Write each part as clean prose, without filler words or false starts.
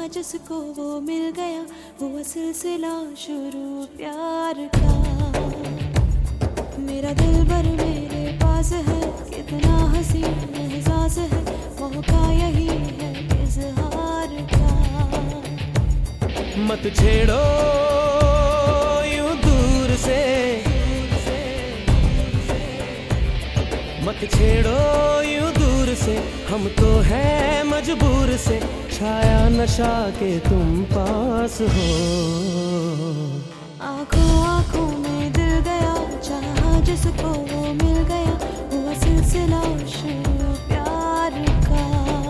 जिसको वो मिल गया, हुआ सिलसिला शुरू प्यार का। मेरा दिलबर मेरे पास है, कितना हंसी एहसास है, मौका यही है इजहार का। मत छेड़ो यूं दूर से, मत छेड़ो यूं दूर से, हम तो हैं मजबूर से, छाया नशा के तुम पास हो। आंखों आंखों में दिल गया, चाहा जिसको वो मिल गया, हुआ सिलसिला शुरू प्यार का।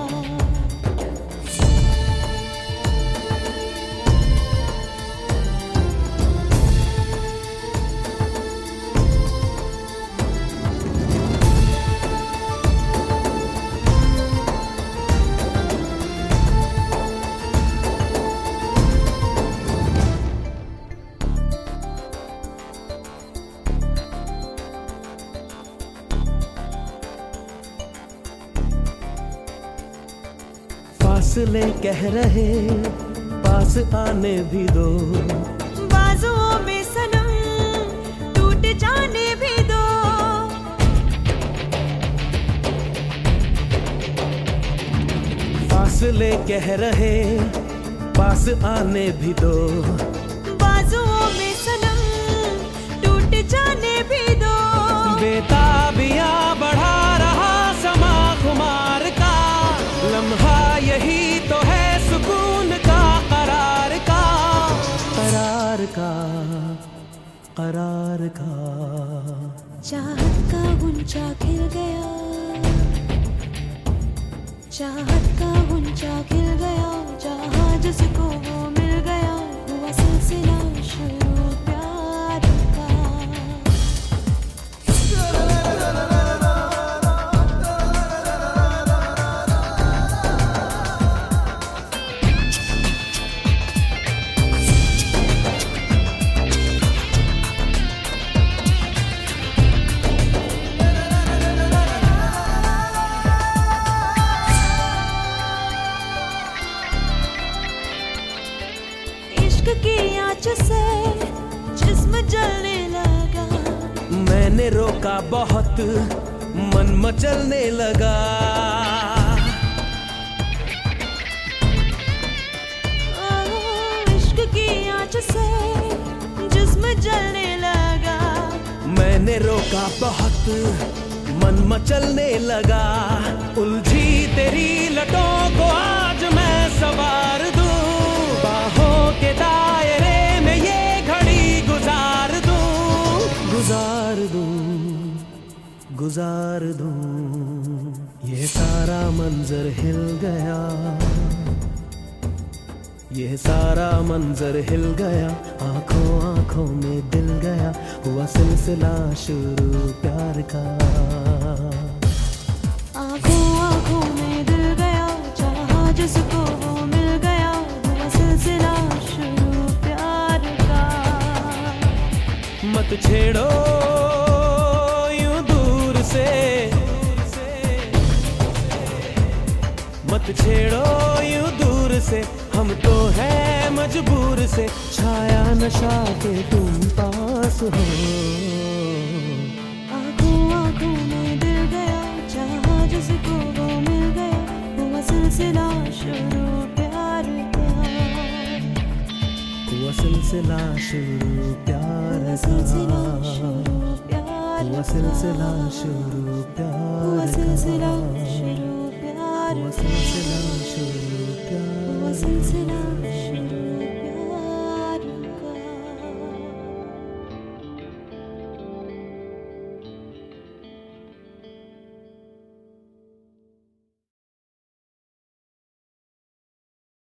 फासले कह रहे पास आने भी दो, बाजुओं में सनम टूट जाने भी दो। फासले कह रहे पास आने भी दो, बाजुओं में सनम टूट जाने भी दो। बेताबियां बढ़ा रहा समा खुमार का, लम्हा यही तो है सुकून का, करार का, करार का, करार का। चाहत का गुंचा खिल गया, चाहत का गुंचा खिल गया, जहाँ जिसको वो मिल गया, हुआ सिलसिला शुरू प्यार का। की आँच से जिस्म जलने लगा, मैंने रोका बहुत मन मचलने लगा। इश्क की आँच से जिस्म जलने लगा, मैंने रोका बहुत मन मचलने लगा। उलझी तेरी लटों को आज मैं सवार दूं, बाहों के दायरे में ये घड़ी गुजार दूं, गुजार दूं, गुजार दूं। ये सारा मंजर हिल गया, ये सारा मंजर हिल गया, आंखों आंखों में दिल गया, हुआ सिलसिला शुरू प्यार का। आंखों आंखों में दिल गया, चाहा जिसको वो मिल गया, हुआ सिलसिला शुरू प्यार का। मत छेड़ो यूं दूर से, मत छेड़ो यूं दूर से, हम तो हैं मजबूर से, छाया नशा के तुम पास हो। आंखों आंखों में दिल गया, चाहा जिसको वो मिल गया, हुआ सिलसिला शुरू प्यार का। हुआ सिलसिला शुरू प्यार का, हुआ सिलसिला शुरू प्यार, हुआ सिलसिला शुरू प्यार, हुआ सिलसिला शुरू प्यार, हुआ सिलसिला